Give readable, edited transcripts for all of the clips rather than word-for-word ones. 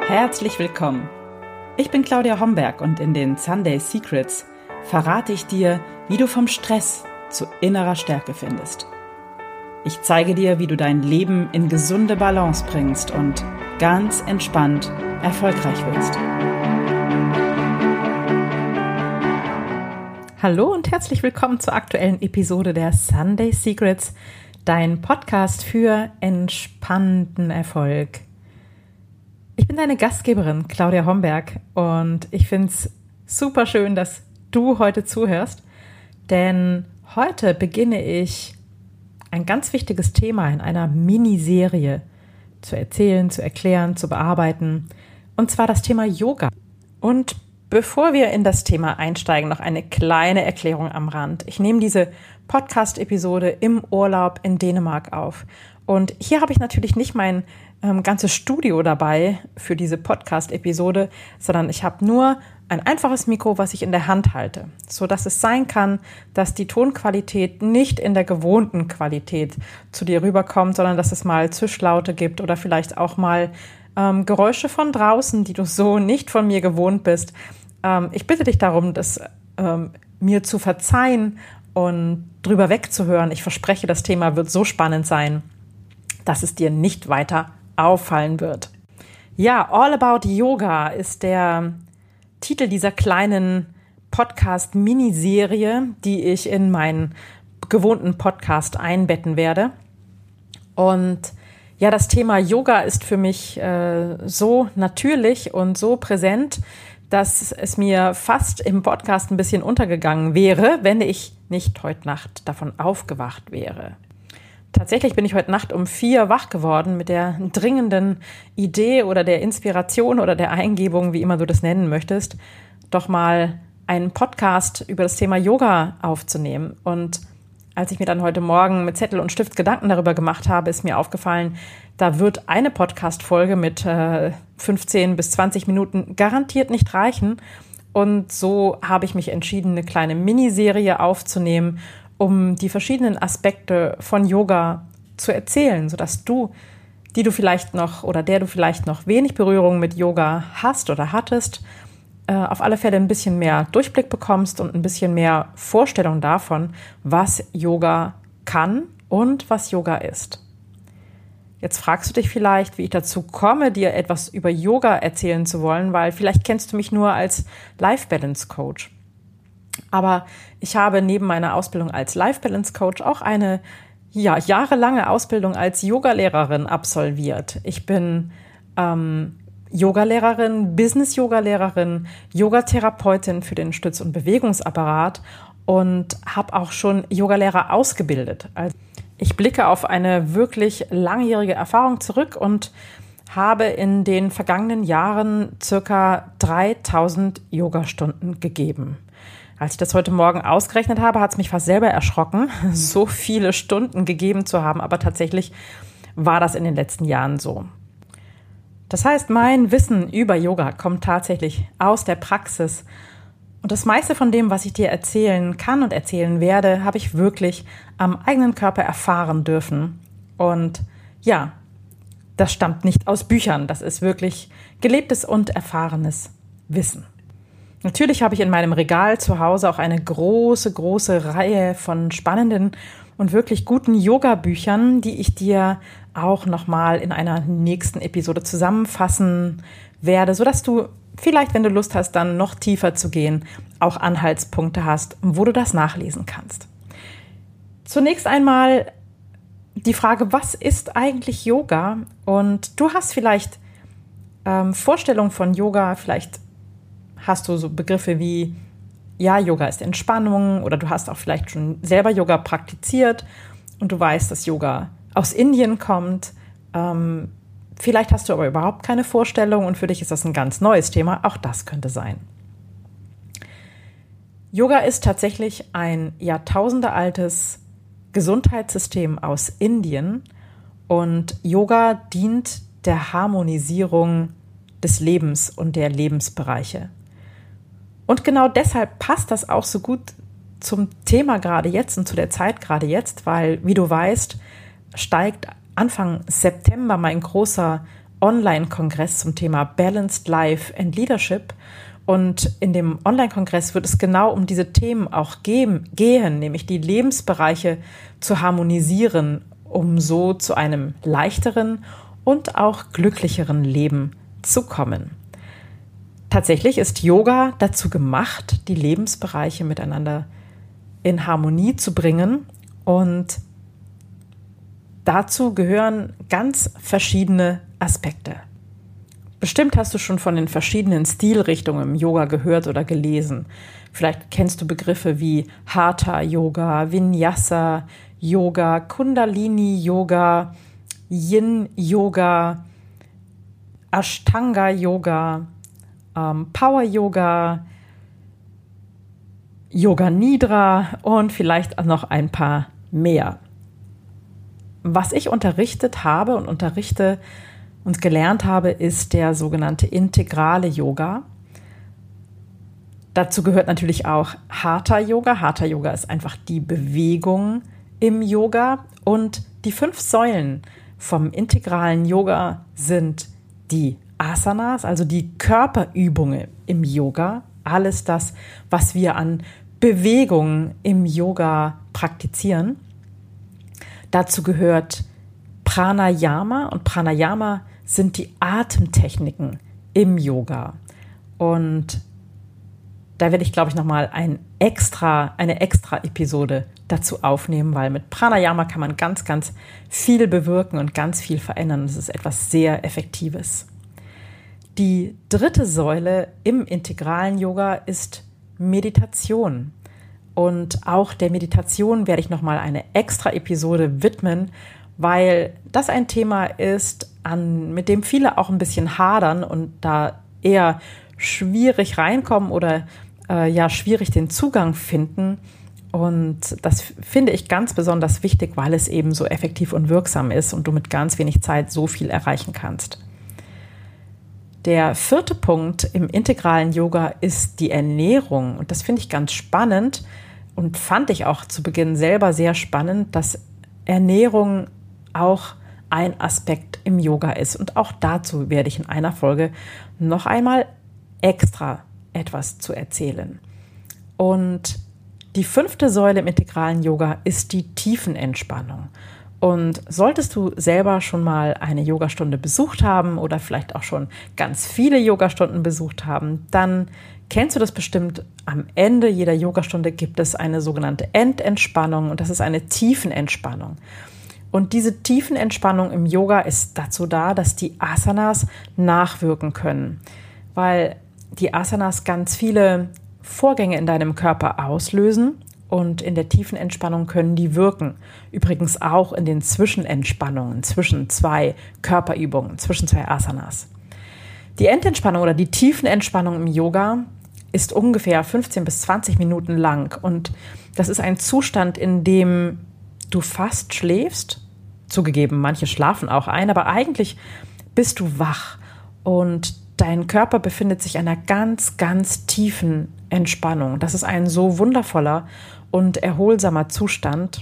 Herzlich willkommen. Ich bin Claudia Homberg und in den Sunday Secrets verrate ich dir, wie du vom Stress zu innerer Stärke findest. Ich zeige dir, wie du dein Leben in gesunde Balance bringst und ganz entspannt erfolgreich wirst. Hallo und herzlich willkommen zur aktuellen Episode der Sunday Secrets, dein Podcast für entspannten Erfolg. Ich bin deine Gastgeberin Claudia Homberg und ich finde es super schön, dass du heute zuhörst, denn heute beginne ich ein ganz wichtiges Thema in einer Miniserie zu erzählen, zu erklären, zu bearbeiten, und zwar das Thema Yoga. Und bevor wir in das Thema einsteigen, noch eine kleine Erklärung am Rand. Ich nehme diese Podcast-Episode im Urlaub in Dänemark auf. Und hier habe ich natürlich nicht mein ganzes Studio dabei für diese Podcast-Episode, sondern ich habe nur ein einfaches Mikro, was ich in der Hand halte, so dass es sein kann, dass die Tonqualität nicht in der gewohnten Qualität zu dir rüberkommt, sondern dass es mal Zischlaute gibt oder vielleicht auch mal Geräusche von draußen, die du so nicht von mir gewohnt bist. Ich bitte dich darum, das mir zu verzeihen und drüber wegzuhören. Ich verspreche, das Thema wird so spannend sein, dass es dir nicht weiter auffallen wird. Ja, All About Yoga ist der Titel dieser kleinen Podcast-Miniserie, die ich in meinen gewohnten Podcast einbetten werde. Und ja, das Thema Yoga ist für mich so natürlich und so präsent, dass es mir fast im Podcast ein bisschen untergegangen wäre, wenn ich nicht heute Nacht davon aufgewacht wäre. Tatsächlich bin ich heute Nacht um 4 wach geworden mit der dringenden Idee oder der Inspiration oder der Eingebung, wie immer du das nennen möchtest, doch mal einen Podcast über das Thema Yoga aufzunehmen. Und als ich mir dann heute Morgen mit Zettel und Stift Gedanken darüber gemacht habe, ist mir aufgefallen, da wird eine Podcast-Folge mit 15 bis 20 Minuten garantiert nicht reichen. Und so habe ich mich entschieden, eine kleine Miniserie aufzunehmen, um die verschiedenen Aspekte von Yoga zu erzählen, sodass du, der du vielleicht noch wenig Berührung mit Yoga hast oder hattest, auf alle Fälle ein bisschen mehr Durchblick bekommst und ein bisschen mehr Vorstellung davon, was Yoga kann und was Yoga ist. Jetzt fragst du dich vielleicht, wie ich dazu komme, dir etwas über Yoga erzählen zu wollen, weil vielleicht kennst du mich nur als Life Balance Coach. Aber ich habe neben meiner Ausbildung als Life Balance Coach auch eine jahrelange Ausbildung als Yogalehrerin absolviert. Ich bin Yogalehrerin, Business-Yogalehrerin, Yogatherapeutin für den Stütz- und Bewegungsapparat und habe auch schon Yogalehrer ausgebildet. Also ich blicke auf eine wirklich langjährige Erfahrung zurück und habe in den vergangenen Jahren circa 3000 Yogastunden gegeben. Als ich das heute Morgen ausgerechnet habe, hat es mich fast selber erschrocken, so viele Stunden gegeben zu haben. Aber tatsächlich war das in den letzten Jahren so. Das heißt, mein Wissen über Yoga kommt tatsächlich aus der Praxis. Und das meiste von dem, was ich dir erzählen kann und erzählen werde, habe ich wirklich am eigenen Körper erfahren dürfen. Und ja, das stammt nicht aus Büchern. Das ist wirklich gelebtes und erfahrenes Wissen. Natürlich habe ich in meinem Regal zu Hause auch eine große Reihe von spannenden und wirklich guten Yoga-Büchern, die ich dir auch nochmal in einer nächsten Episode zusammenfassen werde, sodass du vielleicht, wenn du Lust hast, dann noch tiefer zu gehen, auch Anhaltspunkte hast, wo du das nachlesen kannst. Zunächst einmal die Frage, was ist eigentlich Yoga? Und du hast vielleicht Vorstellungen von Yoga, vielleicht hast du so Begriffe wie, ja, Yoga ist Entspannung, oder du hast auch vielleicht schon selber Yoga praktiziert und du weißt, dass Yoga aus Indien kommt. Vielleicht hast du aber überhaupt keine Vorstellung und für dich ist das ein ganz neues Thema. Auch das könnte sein. Yoga ist tatsächlich ein jahrtausendealtes Gesundheitssystem aus Indien und Yoga dient der Harmonisierung des Lebens und der Lebensbereiche. Und genau deshalb passt das auch so gut zum Thema gerade jetzt und zu der Zeit gerade jetzt, weil, wie du weißt, steigt Anfang September mein großer Online-Kongress zum Thema Balanced Life and Leadership. Und in dem Online-Kongress wird es genau um diese Themen auch gehen, nämlich die Lebensbereiche zu harmonisieren, um so zu einem leichteren und auch glücklicheren Leben zu kommen. Tatsächlich ist Yoga dazu gemacht, die Lebensbereiche miteinander in Harmonie zu bringen, und dazu gehören ganz verschiedene Aspekte. Bestimmt hast du schon von den verschiedenen Stilrichtungen im Yoga gehört oder gelesen. Vielleicht kennst du Begriffe wie Hatha Yoga, Vinyasa Yoga, Kundalini Yoga, Yin Yoga, Ashtanga Yoga, Power Yoga, Yoga Nidra und vielleicht auch noch ein paar mehr. Was ich unterrichtet habe und unterrichte und gelernt habe, ist der sogenannte integrale Yoga. Dazu gehört natürlich auch Hatha Yoga. Hatha Yoga ist einfach die Bewegung im Yoga, und die 5 Säulen vom integralen Yoga sind die Asanas, also die Körperübungen im Yoga, alles das, was wir an Bewegungen im Yoga praktizieren. Dazu gehört Pranayama, und Pranayama sind die Atemtechniken im Yoga. Und da werde ich, glaube ich, nochmal eine extra Episode dazu aufnehmen, weil mit Pranayama kann man ganz, ganz viel bewirken und ganz viel verändern. Das ist etwas sehr Effektives. Die 3. Säule im integralen Yoga ist Meditation. Und auch der Meditation werde ich nochmal eine extra Episode widmen, weil das ein Thema ist, mit dem viele auch ein bisschen hadern und da eher schwierig reinkommen oder schwierig den Zugang finden. Und das finde ich ganz besonders wichtig, weil es eben so effektiv und wirksam ist und du mit ganz wenig Zeit so viel erreichen kannst. Der 4. Punkt im integralen Yoga ist die Ernährung. Und das finde ich ganz spannend und fand ich auch zu Beginn selber sehr spannend, dass Ernährung auch ein Aspekt im Yoga ist. Und auch dazu werde ich in einer Folge noch einmal extra etwas zu erzählen. Und die 5. Säule im integralen Yoga ist die Tiefenentspannung. Und solltest du selber schon mal eine Yogastunde besucht haben oder vielleicht auch schon ganz viele Yogastunden besucht haben, dann kennst du das bestimmt. Am Ende jeder Yogastunde gibt es eine sogenannte Endentspannung, und das ist eine Tiefenentspannung. Und diese Tiefenentspannung im Yoga ist dazu da, dass die Asanas nachwirken können, weil die Asanas ganz viele Vorgänge in deinem Körper auslösen. Und in der tiefen Entspannung können die wirken. Übrigens auch in den Zwischenentspannungen, zwischen 2 Körperübungen, zwischen 2 Asanas. Die Endentspannung oder die Tiefenentspannung im Yoga ist ungefähr 15 bis 20 Minuten lang. Und das ist ein Zustand, in dem du fast schläfst. Zugegeben, manche schlafen auch ein, aber eigentlich bist du wach. Und dein Körper befindet sich in einer ganz, ganz tiefen Entspannung. Das ist ein so wundervoller und erholsamer Zustand,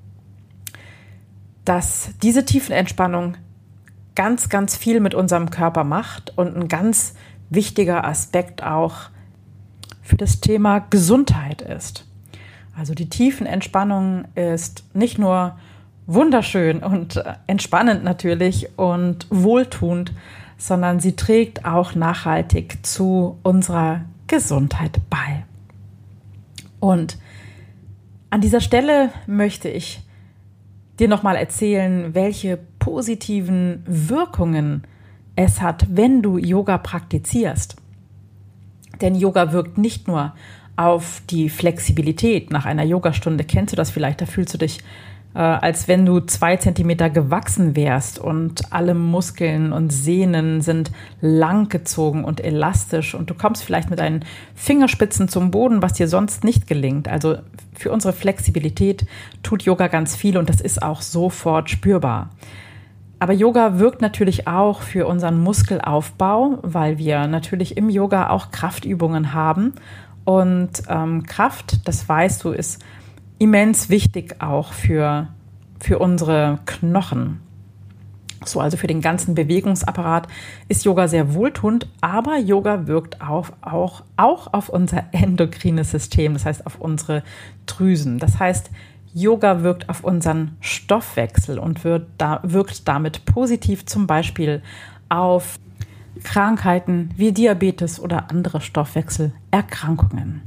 dass diese Tiefenentspannung ganz, ganz viel mit unserem Körper macht und ein ganz wichtiger Aspekt auch für das Thema Gesundheit ist. Also die Tiefenentspannung ist nicht nur wunderschön und entspannend natürlich und wohltuend, sondern sie trägt auch nachhaltig zu unserer Gesundheit bei. Und an dieser Stelle möchte ich dir nochmal erzählen, welche positiven Wirkungen es hat, wenn du Yoga praktizierst. Denn Yoga wirkt nicht nur auf die Flexibilität. Nach einer Yogastunde kennst du das vielleicht, da fühlst du dich als wenn du 2 Zentimeter gewachsen wärst und alle Muskeln und Sehnen sind langgezogen und elastisch und du kommst vielleicht mit deinen Fingerspitzen zum Boden, was dir sonst nicht gelingt. Also für unsere Flexibilität tut Yoga ganz viel und das ist auch sofort spürbar. Aber Yoga wirkt natürlich auch für unseren Muskelaufbau, weil wir natürlich im Yoga auch Kraftübungen haben. Und Kraft, das weißt du, ist immens wichtig auch für unsere Knochen. So, also für den ganzen Bewegungsapparat ist Yoga sehr wohltuend, aber Yoga wirkt auch auf unser endokrines System, das heißt auf unsere Drüsen. Das heißt, Yoga wirkt auf unseren Stoffwechsel und wirkt damit positiv zum Beispiel auf Krankheiten wie Diabetes oder andere Stoffwechselerkrankungen.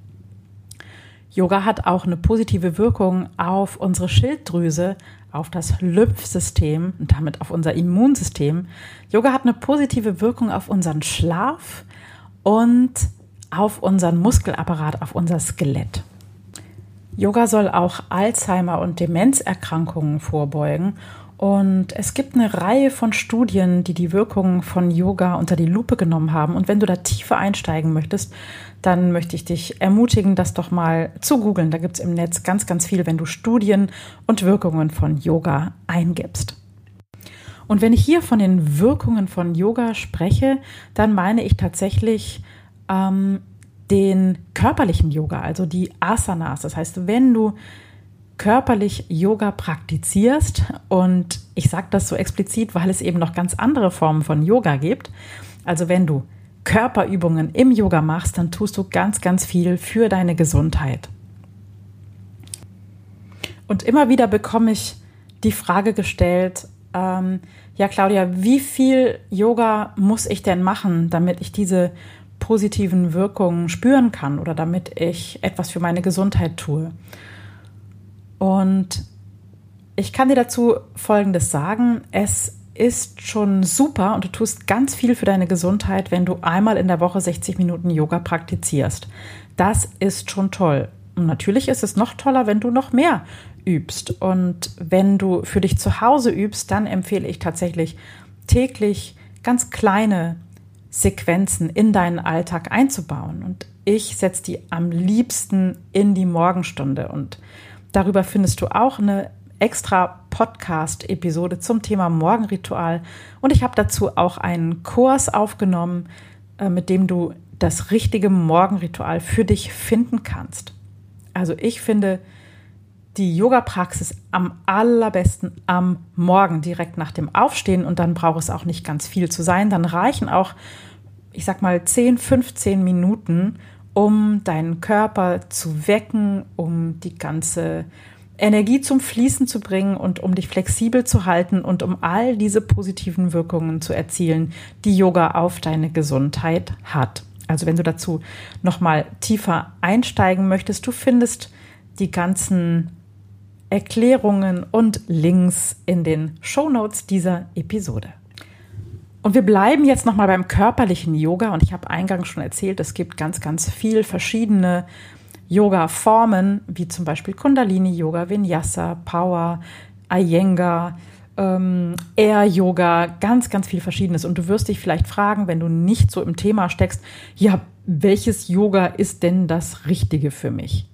Yoga hat auch eine positive Wirkung auf unsere Schilddrüse, auf das Lymphsystem und damit auf unser Immunsystem. Yoga hat eine positive Wirkung auf unseren Schlaf und auf unseren Muskelapparat, auf unser Skelett. Yoga soll auch Alzheimer- und Demenzerkrankungen vorbeugen. Und es gibt eine Reihe von Studien, die die Wirkung von Yoga unter die Lupe genommen haben. Und wenn du da tiefer einsteigen möchtest, dann möchte ich dich ermutigen, das doch mal zu googeln. Da gibt es im Netz ganz, ganz viel, wenn du Studien und Wirkungen von Yoga eingibst. Und wenn ich hier von den Wirkungen von Yoga spreche, dann meine ich tatsächlich den körperlichen Yoga, also die Asanas. Das heißt, wenn du körperlich Yoga praktizierst, und ich sage das so explizit, weil es eben noch ganz andere Formen von Yoga gibt. Also wenn du Körperübungen im Yoga machst, dann tust du ganz, ganz viel für deine Gesundheit. Und immer wieder bekomme ich die Frage gestellt, ja Claudia, wie viel Yoga muss ich denn machen, damit ich diese positiven Wirkungen spüren kann oder damit ich etwas für meine Gesundheit tue? Und ich kann dir dazu Folgendes sagen: Es ist schon super und du tust ganz viel für deine Gesundheit, wenn du einmal in der Woche 60 Minuten Yoga praktizierst. Das ist schon toll. Und natürlich ist es noch toller, wenn du noch mehr übst. Und wenn du für dich zu Hause übst, dann empfehle ich tatsächlich täglich ganz kleine Sequenzen in deinen Alltag einzubauen. Und ich setze die am liebsten in die Morgenstunde. Und darüber findest du auch eine extra Podcast-Episode zum Thema Morgenritual. Und ich habe dazu auch einen Kurs aufgenommen, mit dem du das richtige Morgenritual für dich finden kannst. Also ich finde die Yoga-Praxis am allerbesten am Morgen, direkt nach dem Aufstehen. Und dann braucht es auch nicht ganz viel zu sein. Dann reichen auch, ich sag mal, 10, 15 Minuten, um deinen Körper zu wecken, um die ganze Energie zum Fließen zu bringen und um dich flexibel zu halten und um all diese positiven Wirkungen zu erzielen, die Yoga auf deine Gesundheit hat. Also wenn du dazu nochmal tiefer einsteigen möchtest, du findest die ganzen Erklärungen und Links in den Shownotes dieser Episode. Und wir bleiben jetzt nochmal beim körperlichen Yoga. Und ich habe eingangs schon erzählt, es gibt ganz, ganz viel verschiedene Yoga-Formen, wie zum Beispiel Kundalini-Yoga, Vinyasa, Power, Iyengar, Air-Yoga, ganz, ganz viel Verschiedenes. Und du wirst dich vielleicht fragen, wenn du nicht so im Thema steckst, ja, welches Yoga ist denn das Richtige für mich?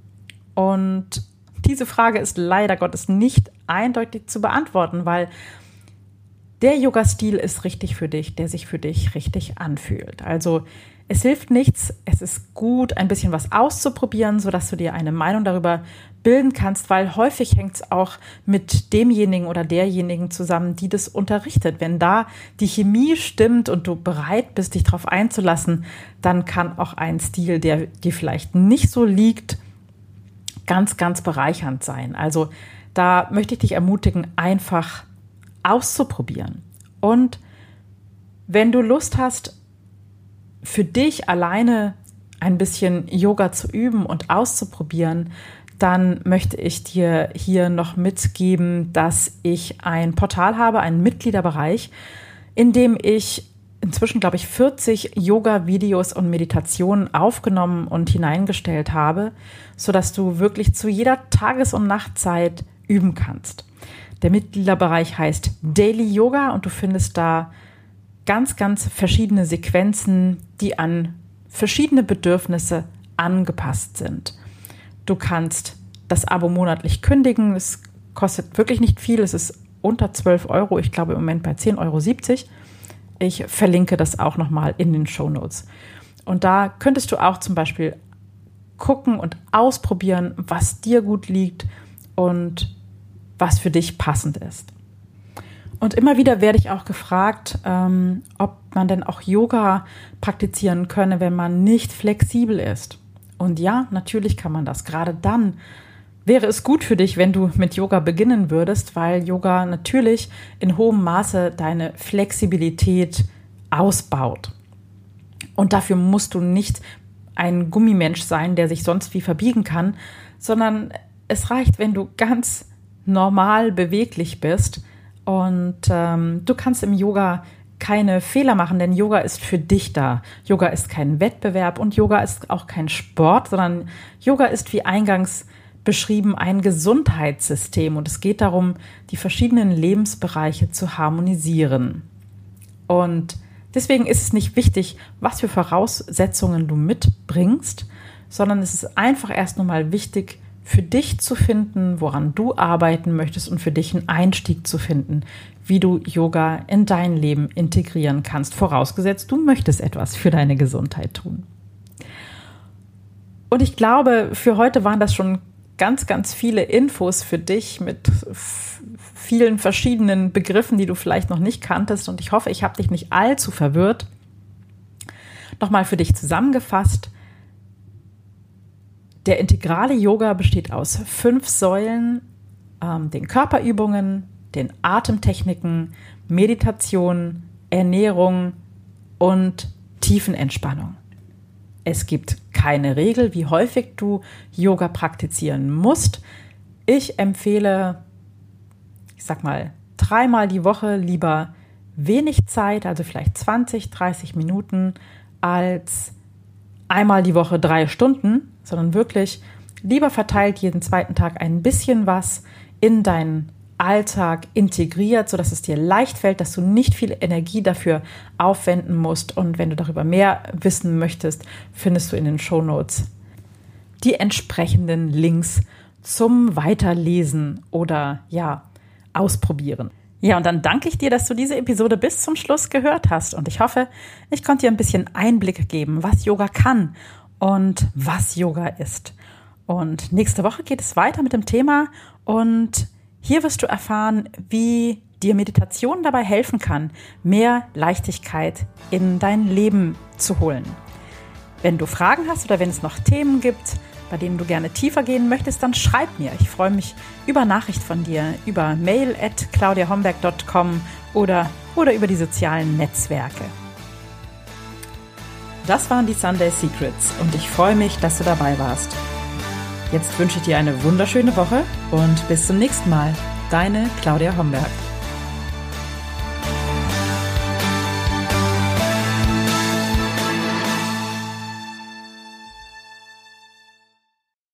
Und diese Frage ist leider Gottes nicht eindeutig zu beantworten, weil der Yoga-Stil ist richtig für dich, der sich für dich richtig anfühlt. Also es hilft nichts, es ist gut, ein bisschen was auszuprobieren, sodass du dir eine Meinung darüber bilden kannst, weil häufig hängt es auch mit demjenigen oder derjenigen zusammen, die das unterrichtet. Wenn da die Chemie stimmt und du bereit bist, dich darauf einzulassen, dann kann auch ein Stil, der dir vielleicht nicht so liegt, ganz, ganz bereichernd sein. Also da möchte ich dich ermutigen, einfach auszuprobieren. Und wenn du Lust hast, für dich alleine ein bisschen Yoga zu üben und auszuprobieren, dann möchte ich dir hier noch mitgeben, dass ich ein Portal habe, einen Mitgliederbereich, in dem ich inzwischen, glaube ich, 40 Yoga-Videos und Meditationen aufgenommen und hineingestellt habe, sodass du wirklich zu jeder Tages- und Nachtzeit üben kannst. Der Mitgliederbereich heißt Daily Yoga und du findest da ganz, ganz verschiedene Sequenzen, die an verschiedene Bedürfnisse angepasst sind. Du kannst das Abo monatlich kündigen. Es kostet wirklich nicht viel. Es ist unter 12 Euro. Ich glaube im Moment bei 10,70 €. Ich verlinke das auch nochmal in den Shownotes. Und da könntest du auch zum Beispiel gucken und ausprobieren, was dir gut liegt und was für dich passend ist. Und immer wieder werde ich auch gefragt, ob man denn auch Yoga praktizieren könne, wenn man nicht flexibel ist. Und ja, natürlich kann man das. Gerade dann wäre es gut für dich, wenn du mit Yoga beginnen würdest, weil Yoga natürlich in hohem Maße deine Flexibilität ausbaut. Und dafür musst du nicht ein Gummimensch sein, der sich sonst wie verbiegen kann, sondern es reicht, wenn du ganz normal beweglich bist. Und du kannst im Yoga keine Fehler machen, denn Yoga ist für dich da. Yoga ist kein Wettbewerb und Yoga ist auch kein Sport, sondern Yoga ist, wie eingangs beschrieben, ein Gesundheitssystem. Und es geht darum, die verschiedenen Lebensbereiche zu harmonisieren. Und deswegen ist es nicht wichtig, was für Voraussetzungen du mitbringst, sondern es ist einfach erst nur mal wichtig, für dich zu finden, woran du arbeiten möchtest und für dich einen Einstieg zu finden, wie du Yoga in dein Leben integrieren kannst, vorausgesetzt, du möchtest etwas für deine Gesundheit tun. Und ich glaube, für heute waren das schon ganz, ganz viele Infos für dich mit vielen verschiedenen Begriffen, die du vielleicht noch nicht kanntest. Und ich hoffe, ich habe dich nicht allzu verwirrt. Nochmal für dich zusammengefasst. Der integrale Yoga besteht aus 5 Säulen, den Körperübungen, den Atemtechniken, Meditation, Ernährung und Tiefenentspannung. Es gibt keine Regel, wie häufig du Yoga praktizieren musst. Ich empfehle, 3-mal die Woche lieber wenig Zeit, also vielleicht 20, 30 Minuten, als einmal die Woche 3 Stunden, sondern wirklich lieber verteilt jeden zweiten Tag ein bisschen was in deinen Alltag integriert, sodass es dir leicht fällt, dass du nicht viel Energie dafür aufwenden musst. Und wenn du darüber mehr wissen möchtest, findest du in den Shownotes die entsprechenden Links zum Weiterlesen oder ausprobieren. Ja, und dann danke ich dir, dass du diese Episode bis zum Schluss gehört hast. Und ich hoffe, ich konnte dir ein bisschen Einblick geben, was Yoga kann und was Yoga ist. Und nächste Woche geht es weiter mit dem Thema und hier wirst du erfahren, wie dir Meditation dabei helfen kann, mehr Leichtigkeit in dein Leben zu holen. Wenn du Fragen hast oder wenn es noch Themen gibt, bei denen du gerne tiefer gehen möchtest, dann schreib mir. Ich freue mich über Nachricht von dir, über mail@claudiahomberg.com oder über die sozialen Netzwerke. Das waren die Sunday Secrets und ich freue mich, dass du dabei warst. Jetzt wünsche ich dir eine wunderschöne Woche und bis zum nächsten Mal. Deine Claudia Homberg.